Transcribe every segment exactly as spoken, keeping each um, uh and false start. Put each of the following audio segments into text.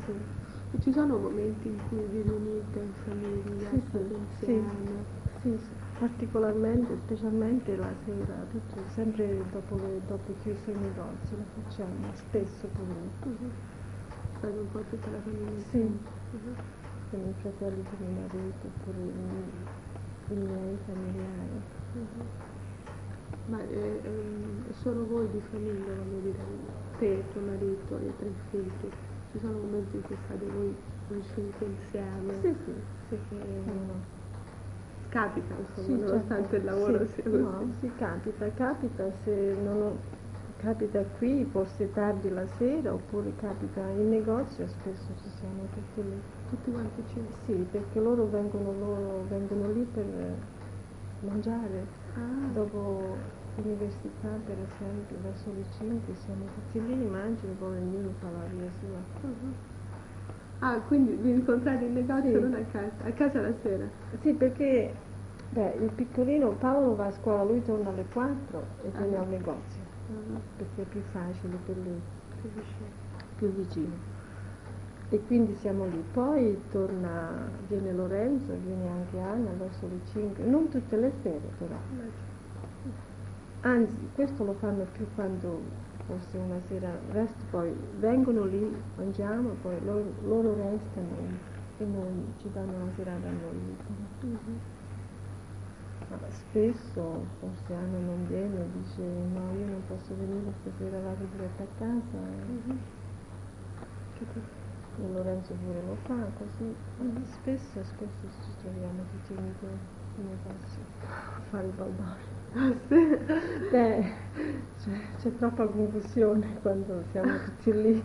sì. E ci sono momenti in cui vi riunite in famiglia, Sì, state sì, insieme? sì, sì, particolarmente, specialmente la sera, tutto, sempre dopo, le, dopo chiuso i negozi, lo facciamo, spesso pure. Uh-huh. State un po' tutta la famiglia Sì, insieme? Uh-huh. con i fratelli di mio marito, oppure i, i miei familiari. Uh-huh. Ma è, è solo voi di famiglia, voglio dire, te, tuo marito e i tre figli, ci sono momenti in cui state voi, voi cinque insieme? Sì, sì, sì, sì. No. Capita, insomma, Sì, nonostante certo. il lavoro Sì, sia così? No, sì, capita, capita se non ho, capita qui, forse tardi la sera, oppure capita in negozio, spesso ci siamo tutti lì. Tutti quanti cinque? Sì, perché loro vengono, loro vengono lì per mangiare. Ah. Dopo l'università, per esempio, verso le cinque siamo tutti lì, mangiano, poi ognuno fa la via sua. Uh-huh. Ah, quindi vi incontrate in negozio, Sì. non a casa? A casa la sera? Sì, perché beh, il piccolino Paolo va a scuola, lui torna alle quattro e viene Ah. al negozio, Uh-huh. perché è più facile per lui, Più vicino. più vicino. E quindi siamo lì. Poi torna, viene Lorenzo, viene anche Anna verso le cinque, non tutte le sere però. Anzi, questo lo fanno più quando forse una sera resto, poi vengono lì, mangiamo, poi loro, loro restano e noi ci danno una serata a noi. Uh-huh. Ma spesso forse Anna non viene e dice no, io non posso venire stasera, vado diretta a casa. Uh-huh. E Lorenzo pure lo fa così. Uh-huh. Spesso, spesso ci troviamo tutti uniti in negozio a fare il baldorio. Ah, sì? Beh, c'è, c'è troppa confusione quando siamo tutti lì.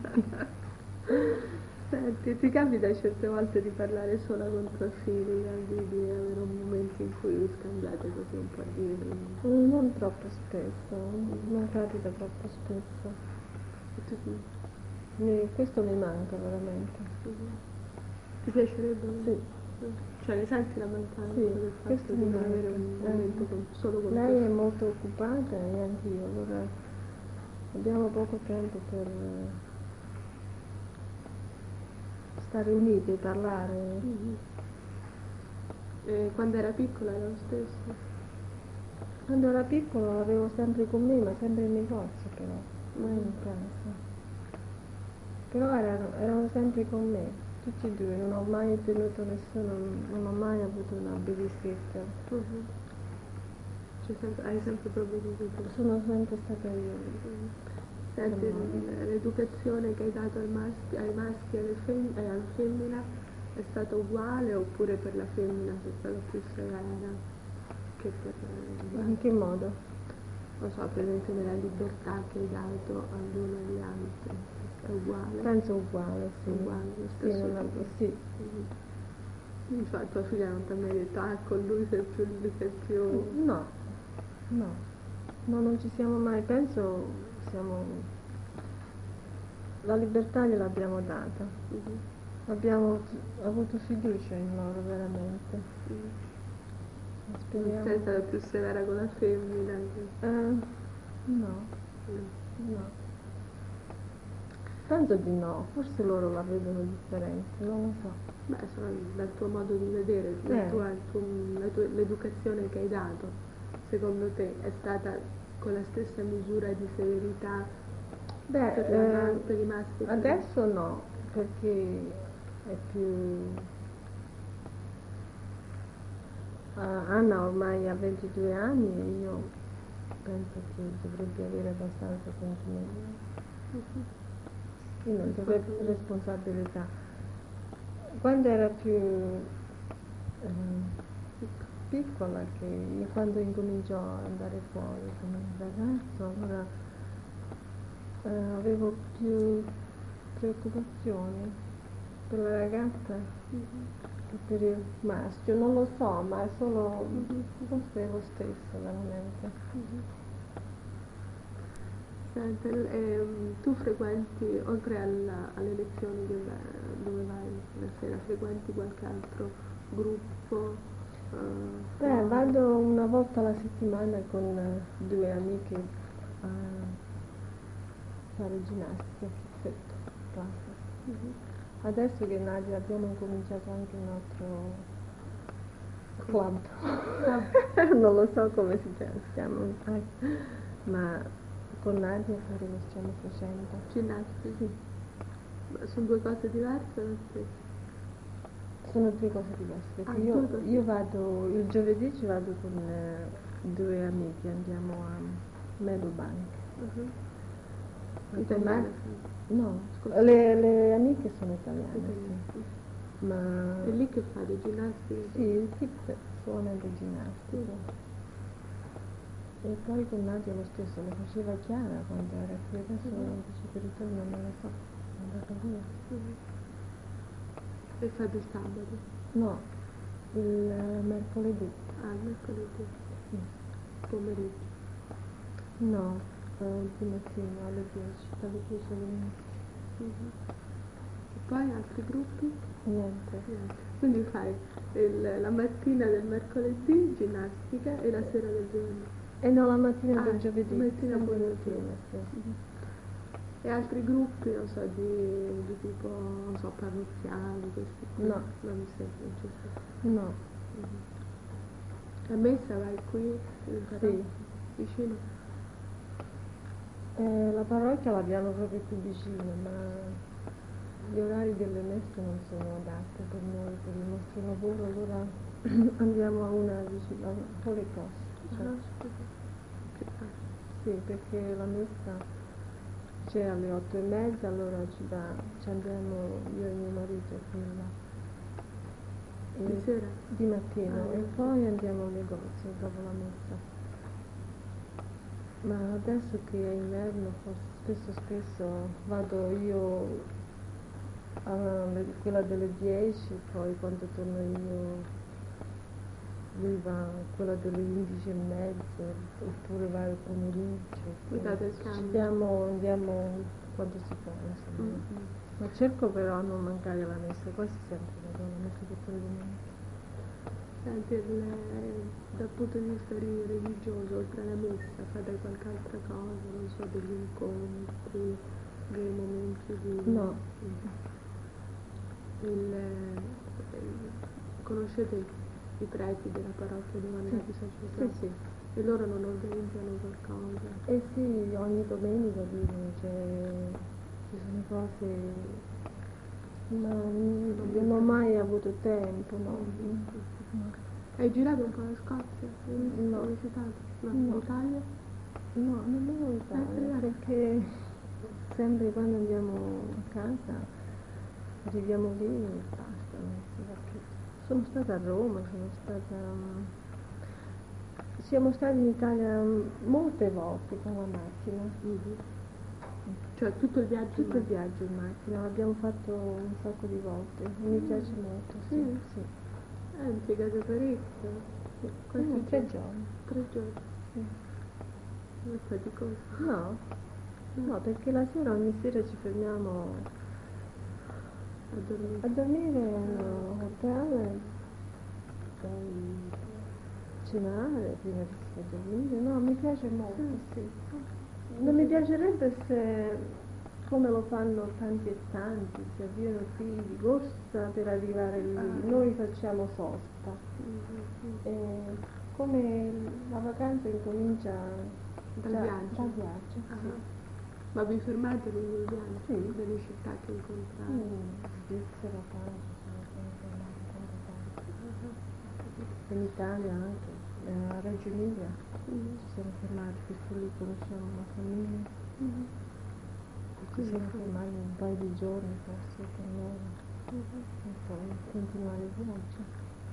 Senti, ti capita certe volte di parlare sola con tua figlia, di, di avere un momento in cui vi scambiate così un po' di... Non troppo spesso, non capita troppo spesso. Mi, questo mi manca veramente. Ti piacerebbe? Sì. Cioè ne senti la mancanza Sì, del fatto di non avere un momento eh. con, solo con Lei te? è molto occupata e anch'io, allora abbiamo poco tempo per stare uniti e parlare. Mm-hmm. E quando era piccola era lo stesso? Quando era piccola l'avevo sempre con me, ma sempre in negozio però, mai Mm-hmm. in casa. Però erano, erano sempre con me, tutti e due, non ho mai tenuto nessuno, non ho mai avuto una babysitter. Uh-huh. Cioè, sempre, hai sempre provveduto tu? Sono sempre stata io lì. Uh-huh. Senti, l'educazione che hai dato ai maschi, ai maschi e alle fem- e alla femmina è stata uguale oppure per la femmina sei stata più severa che per... In che modo? Non so, per esempio nella libertà che hai dato agli uni e agli altri. È uguale? Penso uguale, sì. Uguale, lo stesso sì, non tipo. sì. Mm-hmm. Cioè, tua figlia non ti ha mai detto, ah, con lui sei più... Sei più... No, no, no, non ci siamo mai, penso siamo... La libertà gliel'abbiamo data. Mm-hmm. Abbiamo avuto fiducia in loro, veramente. Mm-hmm. Speriamo. Sei stata più severa con la femmina? Eh, no, Mm. no. Penso di no, forse loro la vedono differente, non lo so. Beh, sono dal tuo modo di vedere, Eh. la tua, il tuo, la tua, l'educazione che hai dato, secondo te è stata con la stessa misura di severità Beh, per, la, eh, per i maschi? adesso no, perché è più... Uh, Anna ormai ha ventidue anni e io penso che dovrebbe avere abbastanza sentimento. Uh-huh. Io non dovrebbe responsabilità. Quando era più eh, piccola, che quando incominciò ad andare fuori come ragazzo, allora eh, avevo più preoccupazioni per la ragazza che per il maschio, non lo so, ma è solo forse è lo stesso veramente. Senti, ehm, tu frequenti, oltre alla, alle lezioni dove, dove vai la sera, frequenti qualche altro gruppo? Uh, Beh, vado una volta alla settimana con uh, due amiche a fare ginnastica, perfetto, basta. Uh-huh. Adesso che Nadia abbiamo incominciato anche un altro club, non lo so come si chiama, ma con Nadia pure lo stiamo facendo. Ginnastica? Sì. Ma sono due cose diverse o lo stesso? Sono due cose diverse, perché Ah, io, due cose. io vado, il giovedì ci vado con eh, due amiche, andiamo a Meadowbank. Uh-huh. E con Italiane? Nadia- No, Scusa. le, le amiche sono italiane, Italiane. sì. Ma E lì che fate? Ginnastica? sì, sì, solamente ginnastica. E poi con Nadia lo stesso, lo faceva Chiara quando era qui, adesso Mhm. dice che ritorno non lo so, è andata via. Uh-huh. E fate il sabato? No, il mercoledì. Ah, il mercoledì? Sì. Pomeriggio? No, eh, di mattina alle dieci, dalle dieci alle undici. Uh-huh. E poi altri gruppi? Niente. Niente. Quindi fai il- la mattina del mercoledì ginnastica e la sera del giovedì. E no, la mattina Ah, del giovedì. la mattina sempre poi mattina, mattina. sì. Mhm. E altri gruppi, non so, di, di tipo, non so, parrocchiali, questi qui? No. Non mi sembra, non c'è stato. No, Mhm. A messa vai qui, in parrocchia, vicino? eh, la parrocchia l'abbiamo proprio qui vicino, ma gli orari delle messe non sono adatti per noi, per il nostro lavoro, allora andiamo a una vicino, a Holy Cross. Cioè, Ah, scusa. Che fa? sì, perché la messa c'è alle otto e mezza, allora ci, va, ci andiamo io e mio marito quella. Di sera? Di mattino Ah, e di poi andiamo al negozio dopo la messa. Ma adesso che è inverno forse spesso spesso vado io a quella delle dieci, poi quando torno io lui va a quella delle undici e mezza, oppure va al pomeriggio. Vi date il Ci cambio? Andiamo, andiamo quando si può, insomma. Mhm. Ma cerco però a non mancare la messa, quasi sempre vado alla messa tutte le domeniche. Senti, il- dal punto di vista ri- religioso, oltre alla messa, fate qualche altra cosa, non so, degli incontri, dei momenti di... No. Il, il- conoscete i, i preti della parrocchia dove andate i Sì, sacerdoti? sì. E loro non organizzano qualcosa? Eh sì, ogni domenica viene, cioè, ci sono cose, ma non ho mai avuto tempo, no. No, Hai girato un po' la Scozia? Hai No. visitato? No, No. l'Italia? no nemmeno in Italia, Eh, perché sempre quando andiamo a casa arriviamo lì e basta, non si va più. Sono stata a Roma, sono stata... Siamo stati in Italia molte volte con la macchina. Mhm. Cioè tutto il viaggio? Tutto il in viaggio in macchina, l'abbiamo fatto un sacco di volte, mi piace molto, sì, Sì? sì. Eh, impiegate parecchio. Quanti Mm, tre giorni? giorni. Tre giorni. Sì. Non è faticoso. No, no, perché la sera, ogni sera ci fermiamo A dormire. a dormire all'hotel, poi cenare prima di stare a dormire. No, mi piace molto, sì. Non mi piacerebbe se, come lo fanno tanti e tanti, si avviano qui di corsa per arrivare lì, Ah. noi facciamo sosta. Mhm. E come la vacanza incomincia Dal già- viaggio? dal viaggio, Ah. sì. Ma vi fermate lungo il viaggio? Sì. Delle città che incontrate? In Svizzera, Francia, sono sempre andata tante volte. In Italia anche, a Reggio Emilia Mhm. ci siamo fermati perché lì conosciamo una famiglia. Mhm. Ci siamo fermati un paio di giorni forse con loro Mhm. e poi continuare il viaggio.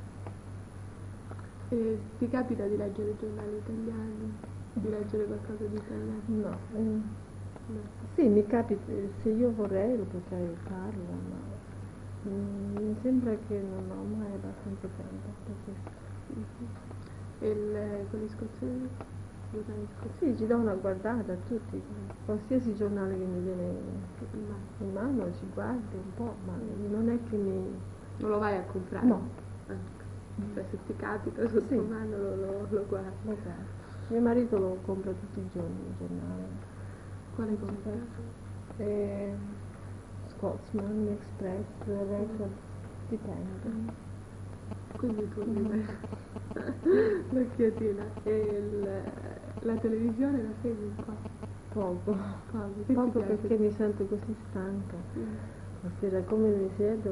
E ti capita di leggere giornali italiani? Di leggere qualcosa di italiano? No, eh, No. sì, mi capita, se io vorrei lo potrei farlo, ma mm, mi sembra che non ho mai abbastanza tempo per questo. Mhm. E il- con gli scozzesi? Giornali scozzesi? Sì, ci do una guardata a tutti, qualsiasi giornale che mi viene Ma in mano ci guardo un po', ma non è che mi... non lo vai a comprare? No. Ecco. Cioè se ti capita sotto Sì. mano lo, lo, lo guardi. lo guardo. Mio marito lo compra tutti i giorni il giornale. Quale compra? Eh, Postman, Express, Record, dipende. Quindi tu mi l'occhiatina. E il, la televisione la segui qua? Poco, Poco, che ti poco piace? perché mi sento così stanca. Mm. La sera come mi siedo,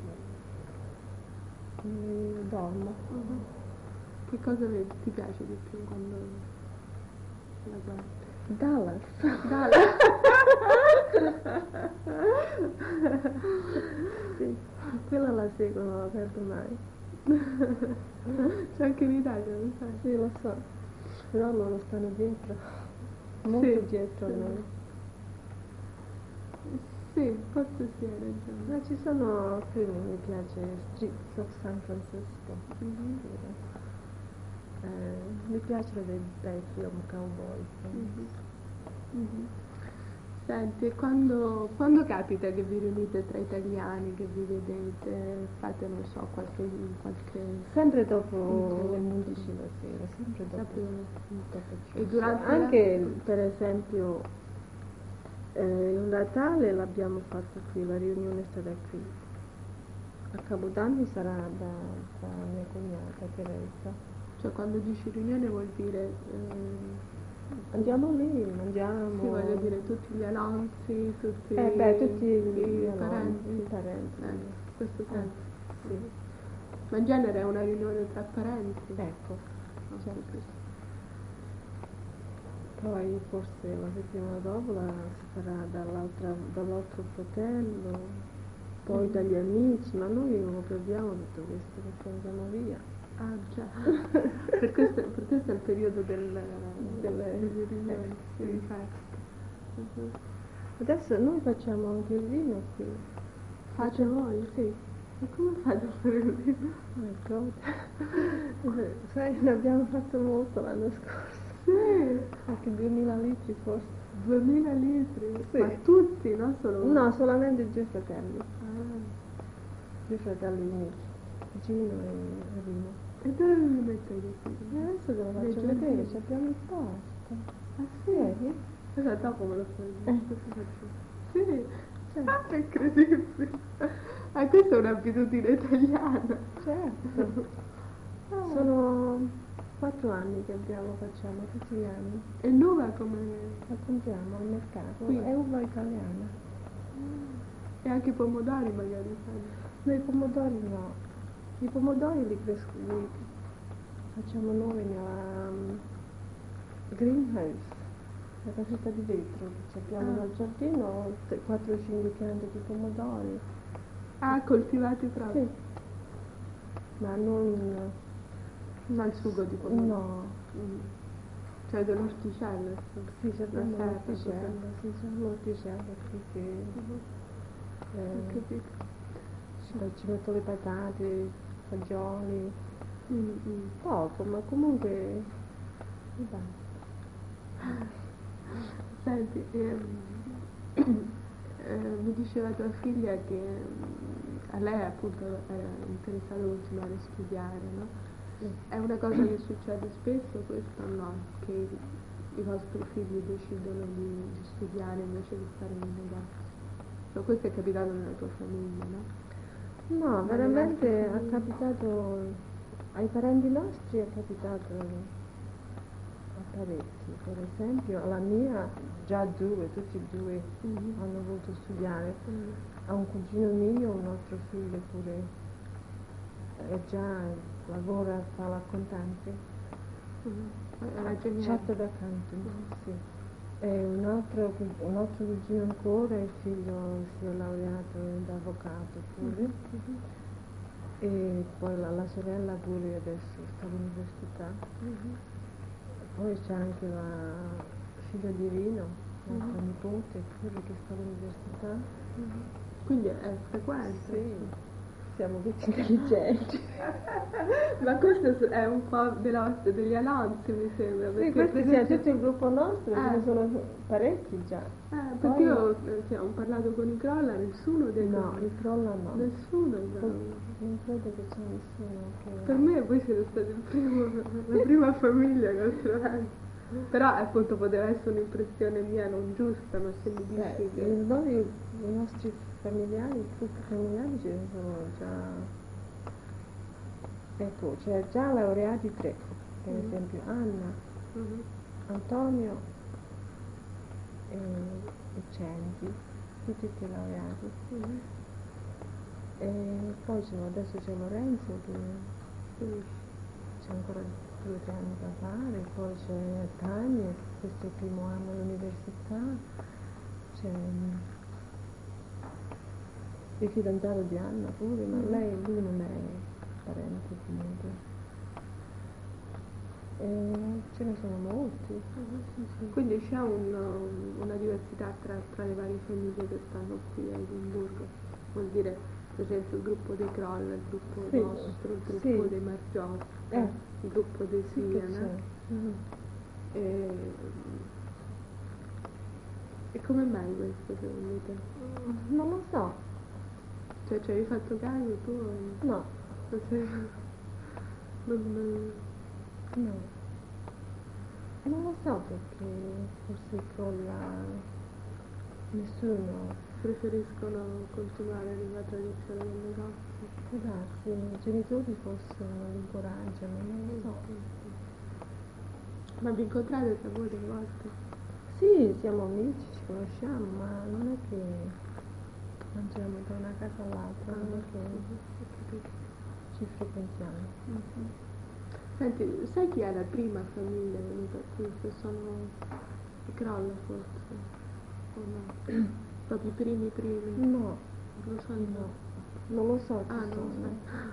mi dormo. Mhm. Che cosa vedi- ti piace di più quando la guardi? Dallas. Dallas. Sì, quella la seguo, non la perdo mai. C'è anche in Italia, lo sai? Sì, lo so, però loro stanno dietro, molto Sì, dietro a sì. noi. Sì, forse sì, hai ragione. Ma ci sono film, mi piace Streets of San Francisco. Mhm. Eh, mi piacciono dei bei film cowboy. Mhm. Mhm. Senti, e quando, quando capita che vi riunite tra italiani, che vi vedete, fate, non so, qualche... qualche... Sempre dopo Incontro. le undici la sera, sempre dopo. Sempre dopo E durante la- Anche per esempio eh, il Natale l'abbiamo fatto qui, la riunione sarà qui. A Capodanno sarà da, da mia cognata Teresa. Cioè, quando dici riunione vuol dire... eh, Andiamo lì, mangiamo. sì, voglio dire, tutti gli Alonzi, tutti Eh beh, tutti i gli Alonzi, parenti. i parenti. Eh, questo Ah, senso. sì. Ma in genere è una riunione tra parenti. Ecco, Ho certo. capito. Poi forse la settimana dopo la, si farà dall'altra, dall'altro fratello, poi Mm. dagli amici, ma noi non lo perdiamo tutto questo perché andiamo via. Ah già, per, questo, per questo è il periodo del, Delle- delle riunioni, eh, sì. delle feste. Mhm. Adesso noi facciamo anche il vino qui. Fate voi? Sì. E come fate a fare il vino? Oh my God. Sai, ne abbiamo fatto molto l'anno scorso. Sì, Anche duemila litri forse. duemila litri, Sì. ma tutti, non solo uno? No, solamente due fratelli. Ah. Due fratelli miei, Gino e Rino. E dove vi mettete E qui? adesso te lo Nei faccio vedere, giardini? ci abbiamo il posto. Ah sì? Vedi? Allora dopo me lo fai Eh. vedere. Sì, Certo. ah, è incredibile. Ah, questa è un'abitudine italiana. Certo. Ah. Sono quattro anni che abbiamo, facciamo tutti gli anni. E l'uva come... La compriamo al mercato, Qui? è uva italiana. E anche i pomodori magari fanno. Noi i pomodori no. I pomodori li, cres- li facciamo noi nella um, greenhouse, la casetta di vetro che abbiamo Ah. nel giardino, quattro o cinque piante di pomodori. Ah, coltivati proprio? Sì. Ma non... Ma il sugo di pomodoro? No. Mm. Cioè dell'orticello? insomma. Sì, c'è La serra, l'orticello, sì, c'è l'orticello qui che... Mhm. eh, Ho capito. ci, ci metto le patate, fagioli, Mm, mm. poco, ma comunque... mi basta. Senti, ehm, eh, mi diceva tua figlia che mm, a lei appunto era interessato a continuare a studiare, no? Sì. È una cosa che succede spesso questo o no? Che i vostri figli decidono di, di studiare invece di stare nel negozio? Cioè, questo è capitato nella tua famiglia, no? No, Ma veramente nelle è altre capitato, ai parenti nostri è capitato a parecchi, per esempio alla mia già due, tutti e due Mhm. hanno voluto studiare, Mm. a un cugino mio, un altro figlio pure, è già, lavora, fa l'accontante, Mm. Era geniale. Chartered Accountant, sì. E un altro, cu- un altro cugino ancora, il figlio si è laureato da avvocato pure. Mhm. E poi la, la sorella pure adesso sta all'università. Mhm. Poi c'è anche la figlia di Rino, l'altra Mhm. nipote pure che sta all'università. Mhm. Quindi è frequente? Sì, siamo tutti intelligenti. Ma questo è un po' della, degli Alonzi, mi sembra. Sì, Perché, questo per sia esempio- tutto il gruppo nostro, ce Eh. ne sono parecchi già. Eh, perché Poi- io eh, sì, ho parlato con i Crolla, nessuno dei No, Crolla. il crolla no. Nessuno è Poi- Crolla. Non credo che c'è nessuno che... Per me voi siete stati il primo, la prima famiglia che ho trovato. Però appunto poteva essere un'impressione mia non giusta, ma se mi dici Beh, che... noi, i nostri familiari, il gruppo familiare ce ne sono già, ecco, c'è già laureati tre, per Mhm. esempio Anna, Mhm. Antonio e, e Cendi, tutti e tre laureati. Mhm. E poi c'è- adesso c'è Lorenzo che Finisci. c'è ancora due o tre anni da fare, poi c'è Tania, questo è il primo anno all'università, c'è il fidanzato di Anna pure, ma Mhm. lei, lui non è parente comunque. E ce ne sono molti. Mhm. Sì, sì. Quindi c'è un, um, una diversità tra, tra le varie famiglie che stanno qui a Edimburgo, vuol dire per esempio il gruppo dei Kroll, il gruppo Sì, nostro, il gruppo sì. dei Margiotta, Eh, il gruppo dei sì che Siena. c'è. Mhm. E, e come mai questo secondo te? Mm, Non lo so, Cioè ci hai fatto caso tu? o- no, Non sei... Non, non- no. Non lo so perché forse con la... nessuno, preferiscono continuare la tradizione del negozio. può darsi, i genitori forse non li incoraggiano, non lo so. Ma vi incontrate tra voi delle volte? Sì, siamo amici, ci conosciamo, ma non è che mangiamo da una casa all'altra, non è che Mhm, ho capito. ci frequentiamo. Mhm. Senti, sai chi è la prima famiglia venuta qui? Se sono i Kroll forse? O no? Proprio i primi primi? No, Non lo so no, io. non lo so chi Ah, non lo sono.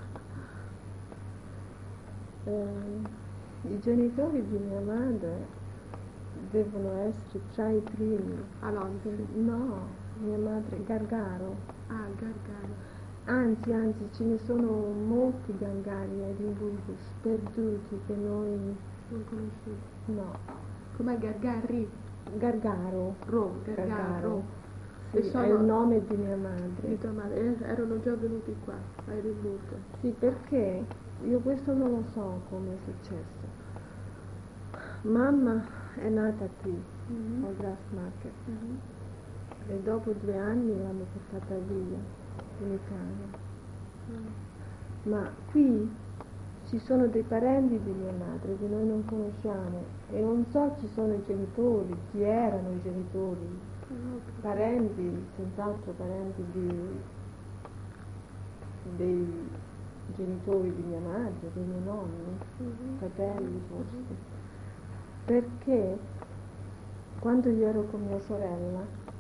sai. Eh, I genitori di mia madre devono essere tra i primi. Alonso. No, mia madre, Gargaro. Ah, Gargano. Anzi, anzi, ce ne sono molti gangari a Edimburgo, sperduti che noi... Non conoscevo. no. Com'è Gargarri? Gargaro. Ro, Gargaro. Sì, E è sono il nome di mia di madre. tua madre. Eh, erano già venuti qua, a Edimburgo. Sì, perché io questo non lo so come è successo. Mamma è nata qui, Mhm. al Grassmarket, Mhm. e dopo due anni l'hanno portata via, in Italia. Mm. Ma qui ci sono dei parenti di mia madre che noi non conosciamo e non so chi sono i genitori, chi erano i genitori, parenti, senz'altro parenti di, dei genitori di mia madre, dei miei nonni, Mhm. fratelli forse. Perché quando io ero con mia sorella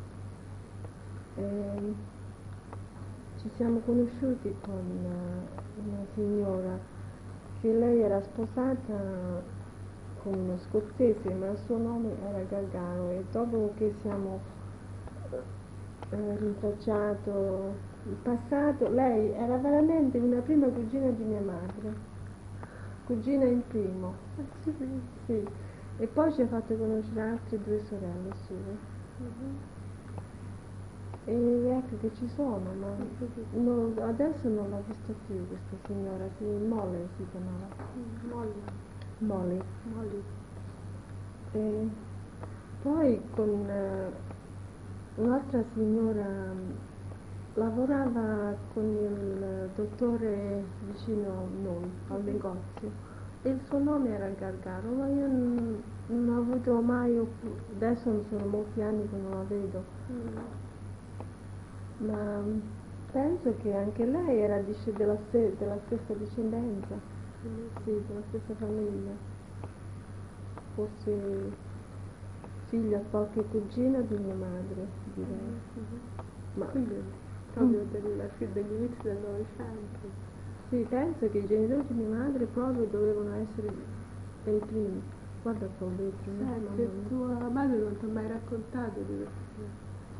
ehm, ci siamo conosciuti con eh, una signora che lei era sposata con uno scozzese, ma il suo nome era Gargano, e dopo che siamo eh, rintracciato il passato, lei era veramente una prima cugina di mia madre, cugina in primo. Sì. E poi ci ha fatto conoscere altre due sorelle sue. Mhm. E ecco che ci sono, ma non- adesso non l'ho vista più questa signora, sì, Molly si chiamava. Mm, Molly. Molly. Molly. E poi con eh, un'altra signora mh, lavorava con il dottore vicino a noi, al negozio, e il suo nome era Gargaro, ma io non, non ho avuto mai, oppu- adesso sono molti anni che non la vedo, Mm. ma mh, penso che anche lei era disce- della, se- della stessa discendenza, Mm. sì, della stessa famiglia, forse figlia qualche cugina di mia madre, direi. Mhm. Ma Quindi proprio del, degli inizi del Novecento. sì, penso che i genitori di mia madre proprio dovevano essere dei primi. Guarda che ho detto, mamma Senti, mia. tua madre non ti ha mai raccontato di questo?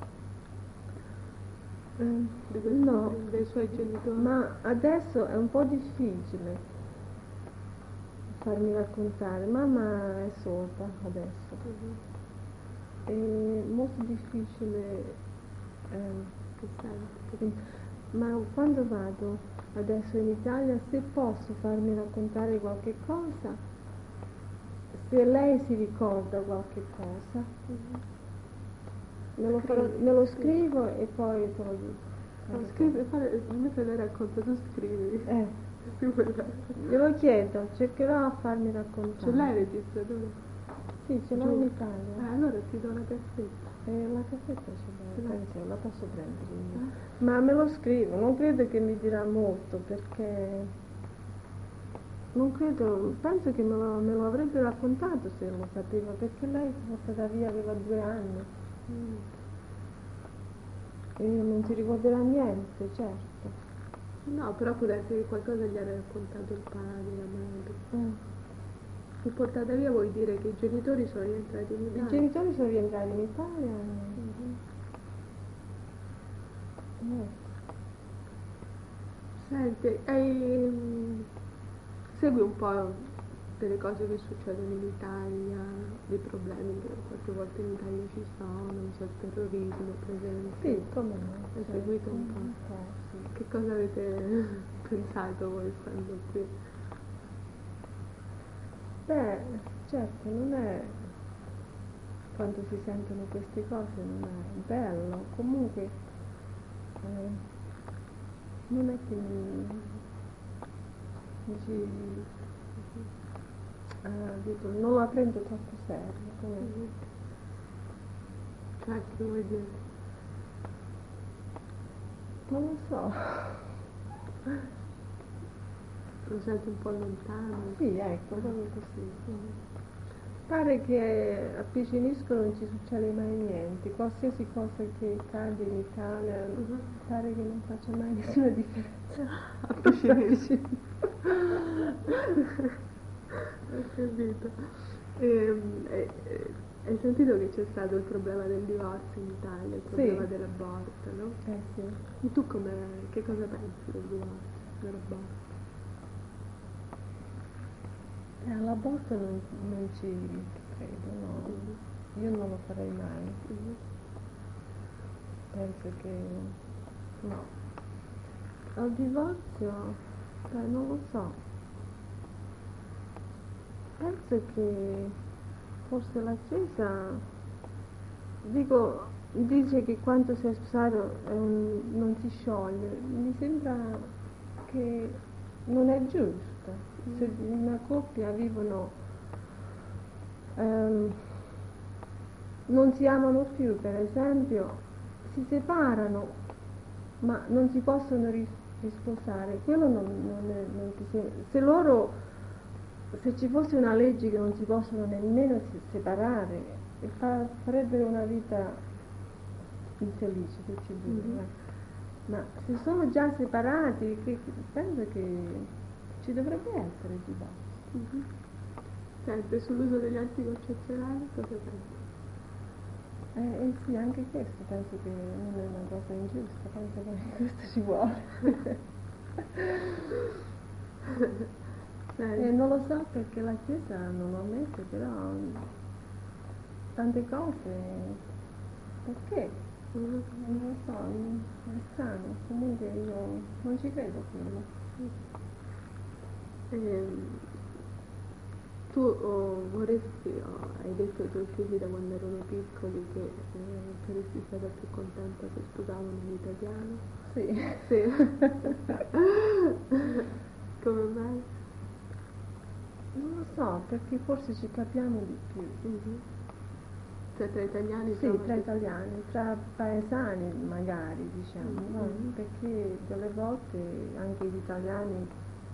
Eh, Di questi, no, dei suoi genitori? ma adesso è un po' difficile farmi raccontare. Mamma è sorda adesso. Mhm. È molto difficile, ehm, Che senti? ma quando vado adesso in Italia, se posso farmi raccontare qualche cosa, se lei si ricorda qualche cosa, Mhm. me lo, farò- me lo scrivo e poi te lo dico. No, scrivi, fare, mentre lei racconta, tu scrivi. Eh, Più bella. glielo chiedo, cercherò a farmi Ce raccontare. l'hai il registratore? Sì, ce l'ho Giù. in Eh, Italia. allora ti do una cassetta. E la cassetta ce l'ho, Ce l'hai? penso, la posso prendere io. Eh? Ma me lo scrivo, non credo che mi dirà molto perché non credo, penso che me lo, me lo avrebbe raccontato se lo sapeva, perché lei è stata via, aveva due anni Mm. e non si ricorderà niente, certo. No, però può darsi che qualcosa gli ha raccontato il padre, la madre. Mm. Fu portata via vuol dire che i genitori sono rientrati in I Italia. genitori sono rientrati in Italia e Mhm. niente. Senti, hai- segui un po' delle cose che succedono in Italia, dei problemi che qualche volta in Italia ci sono, non so, il terrorismo per esempio. Sì, come no. Hai certo. seguito un po'? Un po', sì. Che cosa avete pensato voi stando qui? Beh, certo, non è, quando si sentono queste cose non è bello, comunque eh, non è che mi, dici, eh, dico, non la prendo troppo serio, come, Mhm. Cioè, che vuoi dire? non lo so. Lo senti un po' lontano? Sì, ecco, proprio così. Mhm. Pare che a Picinisco non ci succede mai niente, qualsiasi cosa che cade in Italia Mhm. pare che non faccia mai nessuna differenza. A Picinisco. Ho capito. Ehm, e- e- hai sentito che c'è stato il problema del divorzio in Italia, il problema Sì. dell'aborto, no? Eh sì. E tu come, che cosa pensi del divorzio, dell'aborto? Eh, all'aborto non, non ci credo, no. Mhm. Io non lo farei mai. Mhm. Penso che no. Al divorzio, beh, non lo so. Penso che forse la Chiesa, dico, dice che quando si è sposato è un- non si scioglie. Mi sembra che non è giusto. Se in una coppia vivono, ehm, non si amano più, per esempio, si separano, ma non si possono ris- risposare. Quello non, non è, non ti sembra. Se loro, se ci fosse una legge che non si possono nemmeno si- separare, e fa- farebbero una vita infelice tutti e due. Mhm. eh. Ma se sono già separati, che- che- penso che ci dovrebbe essere il dibattito. Mhm. Senti, sull'uso degli anticoncezionali cosa pensi? Eh, eh sì, anche questo penso che non è una cosa ingiusta, penso che questo ci vuole. Senti. Eh, non lo so perché la Chiesa non lo ammette, però tante cose, perché? Mhm. Non lo so, è strano, comunque io non ci credo quello. Ehm, tu oh, vorresti, oh, hai detto ai tuoi figli da quando erano piccoli che eh, saresti stata più contenta se sposavano in italiano? Sì. Sì. Come mai? Non lo so, perché forse ci capiamo di più. Mhm. Cioè tra italiani Sì, trovi- tra italiani, tra paesani magari, diciamo, no? Mhm. Perché delle volte anche gli italiani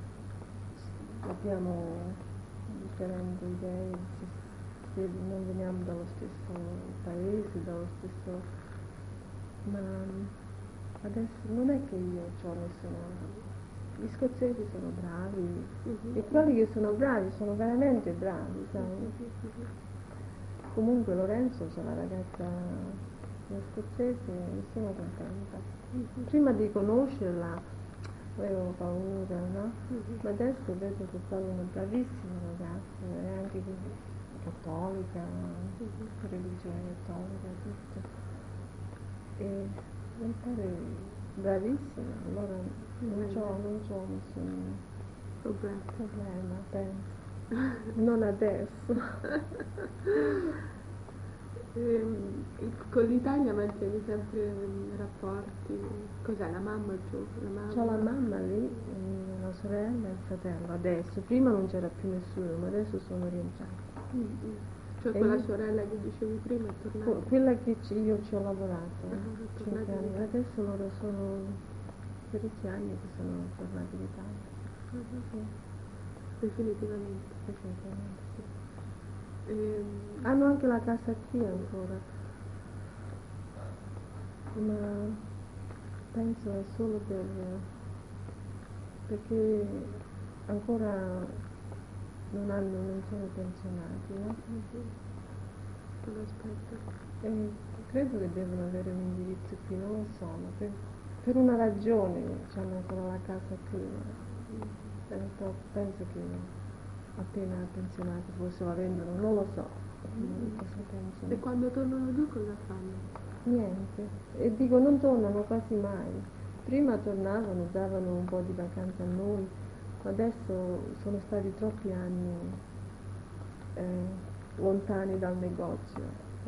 abbiamo differenti idee, se, se non veniamo dallo stesso paese, dallo stesso... ma adesso non è che io ho nessuno... Gli scozzesi sono bravi Mhm. e quelli che sono bravi sono veramente bravi, sai? Mhm. Comunque Lorenzo c'è la ragazza lo scozzese e sono contenta. Mhm. Prima di conoscerla avevo paura, no? Mhm. Ma adesso vedo che poi è una bravissima ragazza, è anche cattolica, Mhm. religione cattolica, tutto. E mi pare bravissima, allora non c'ho, non c'ho nessun Problema. problema, penso. non adesso. Ehm, con l'Italia mantieni sempre mm, rapporti? Cos'è la mamma giù? La mamma? C'ho la mamma lì, eh, la sorella e il fratello adesso. Prima non c'era più nessuno, ma adesso sono rientrati. Mm, mm. Cioè E quella io- sorella che dicevi prima è tornata? Que- Quella che ci- io ci ho lavorato Ah, è cinque tornata in anni, Italia. adesso loro sono parecchi anni che sono tornati in Italia. Mhm. Sì, Definitivamente. definitivamente sì. Ehm, Hanno anche la casa qui ancora, ma penso è solo per, perché ancora non hanno, non sono pensionati, no? mhm. Non aspetta. E credo che devono avere un indirizzo qui, non lo so, ma per, per una ragione hanno ancora la casa qui. Eh, poi penso che appena pensionati forse la vendono, non lo so. Mm, cosa pensano. E quando tornano giù cosa fanno? Niente, e dico non tornano quasi mai. Prima tornavano, davano un po' di vacanza a noi, adesso sono stati troppi anni eh, lontani dal negozio. E,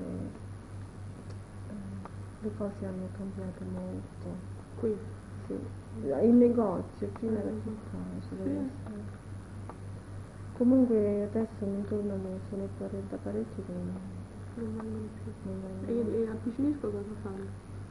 eh, le cose hanno cambiato molto. Qui? Sì, il negozio prima era Mhm. più facile. Sì. adesso- Comunque adesso non tornano, sono pare- da parecchio che non, Non vanno più. non E, vengono. e a Picinisco cosa fanno?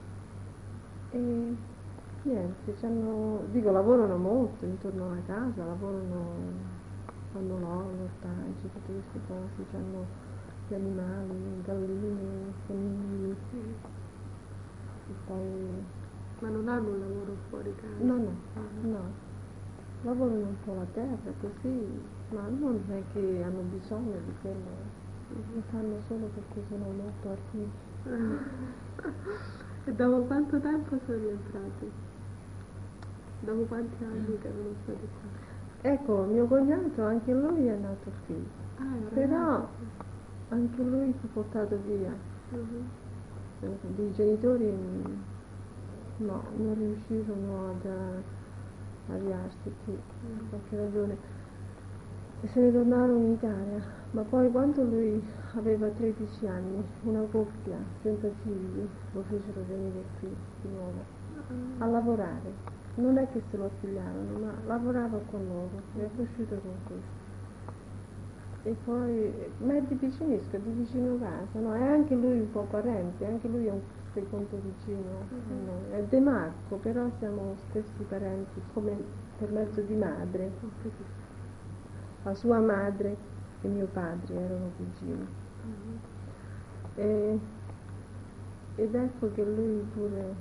E niente, c'hanno, dico, lavorano molto intorno alla casa, lavorano, fanno l'oro, l'ortaggi, tutte queste cose, c'hanno gli animali, galline, conigli, Mm. e poi Ma non hanno un lavoro fuori casa? no, no, Mhm. no, lavorano un po' la terra così, ma non è che hanno bisogno di quello, lo fanno solo perché sono molto artisti. E dopo quanto tempo sono rientrati? Dopo quanti anni che erano stati qua? Ecco, mio cognato, anche lui è nato qui, Ah, era però ragazzo. anche lui fu portato via. Mhm. I genitori mm, no, non riuscirono ad eh, avviarsi qui per qualche ragione e se ne tornarono in Italia, ma poi quando lui aveva tredici anni, una coppia senza figli lo fecero venire qui di nuovo a lavorare. Non è che se lo affigliarono, ma lavorava con loro, è cresciuto con questo. E poi, ma è di Picinisco, è di vicino casa, no? È anche lui un po' parente, anche lui è un secondo vicino a noi. È De Marco, però siamo stessi parenti, come per mezzo di madre. Ho capito. La sua madre e mio padre erano cugini. Mhm. E, ed ecco che lui pure,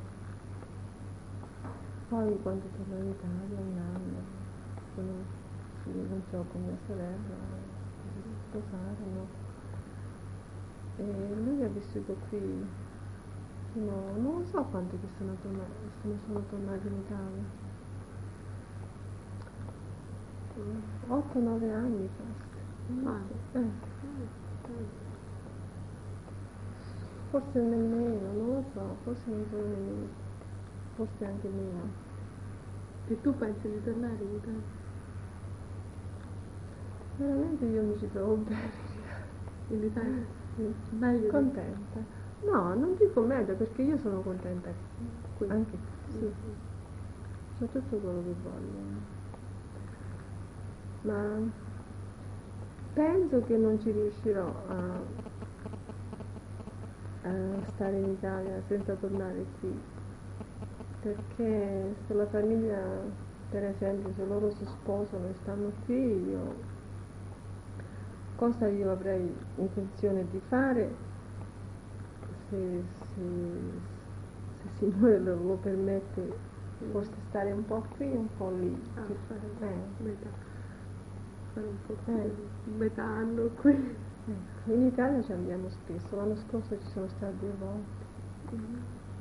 poi quando tornò in Italia, un anno, sono, si incontrò con mia sorella, si sposarono. E lui ha vissuto qui fino, non lo so quanto che sono tornati, se ne sono tornati in Italia. otto nove anni forse. Ah. Eh, forse nemmeno, non lo so, forse non sono nemmeno, forse anche meno. E tu pensi di tornare in Italia? Veramente io mi ci trovo bene. In Italia? Sì. Meglio di- Contenta. No, non dico meglio perché io sono contenta qui. anche sì, Mhm. c'ho tutto quello che voglio. Ma penso che non ci riuscirò a, a stare in Italia senza tornare qui. Perché se la famiglia, per esempio, se loro si sposano e stanno qui, io cosa io avrei intenzione di fare se, se, se il Signore lo, lo permette, forse stare un po' qui e un po' lì. Ah, Che- fare eh, metà. Fare un po' Eh. più metà anno qui. ecco, in Italia ci andiamo spesso, l'anno scorso ci sono state due volte Mhm.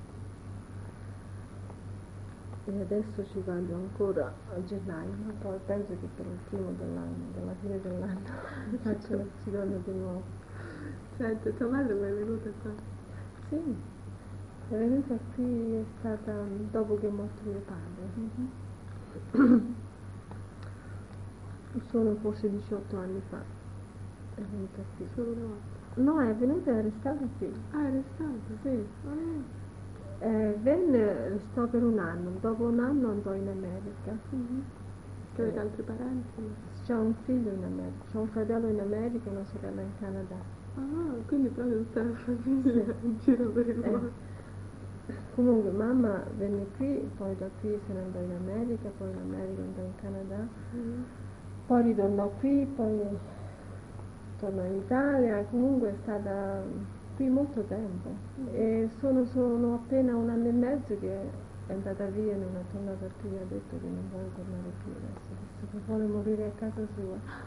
e adesso ci vado ancora a gennaio, ma poi penso che per il primo dell'anno, della fine dell'anno, faccio, ci torno di nuovo. Senti, tua madre mai è venuta qua? Sì, è venuta qui, è stata dopo che è morto mio padre. sono forse diciotto anni fa, è venuta qui. Solo una volta. No, è venuta e è restata qui. Ah, è restata? Sì. Ah. Eh, venne, restò per un anno, dopo un anno andò in America. Mm-hmm. Che avete Eh, altri parenti? C'è un figlio in America, c'è un fratello in America e una sorella in Canada. Ah, quindi proprio tutta la famiglia Sì. in giro per il Eh. mondo. Comunque mamma venne qui, poi da qui se ne andò in America, poi in America andò in Canada, Mm. poi ritornò qui, poi tornò in Italia, comunque è stata qui molto tempo. Mm. E sono, sono appena un anno e mezzo che è andata via e non è tornata qui, ha detto che non vuole tornare più adesso, adesso che vuole morire a casa sua.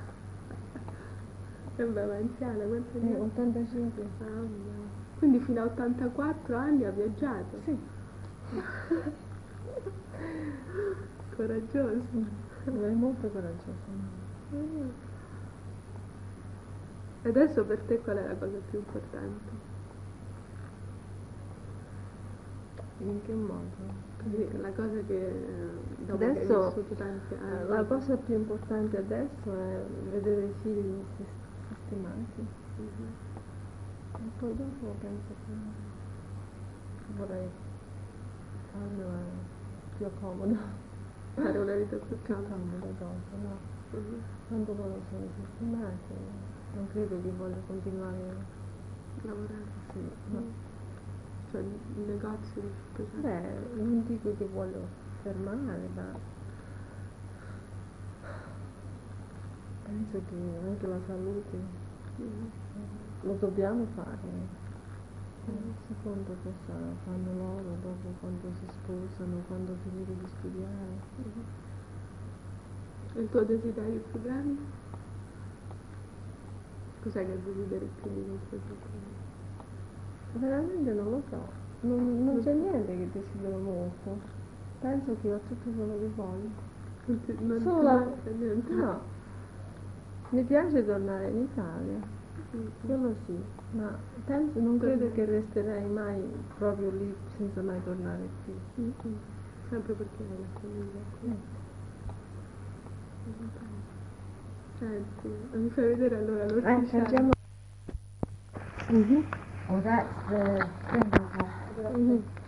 E beh, ma anziana, quanti Eh, anni? ottantacinque. Ah, no. Quindi fino a ottantaquattro anni ha viaggiato? Sì. Coraggioso. È molto coraggioso. Mm. E adesso per te qual è la cosa più importante? In che modo? Così, la cosa che eh, dopo che hai Adesso vissuto tanti anni. eh, la cosa più importante adesso è vedere i figli sis- sistemati. Mhm. E poi dopo penso che vorrei farmela più comoda. Fare una vita più Più calma. comoda dopo, no? Mhm. Quando loro sono sistemati, non credo che voglio continuare. Lavorare. Sì, no. Mm. Cioè il negozio per esempio. Beh, non dico che voglio fermare, ma penso che anche la salute Mhm. lo dobbiamo fare. Mhm. Secondo cosa fanno loro dopo, quando si sposano, quando finire di studiare. Mhm. E il tuo desiderio più grande? Cos'è che desideri più di questo tutto? Veramente non lo so, non, non c'è niente che desidero molto. Penso che ho tutto quello che voglio. Non ti, non Solo ti la- manca niente? No, mi piace tornare in Italia, Mhm. quello sì, ma penso, non credo che resterei mai proprio lì senza mai tornare qui. Mhm. Sempre perché hai la famiglia qui. Eh. Senti, mi fai vedere allora Eh, l'orticello? facciamo... Mhm. Oh, that's the thing. Mhm.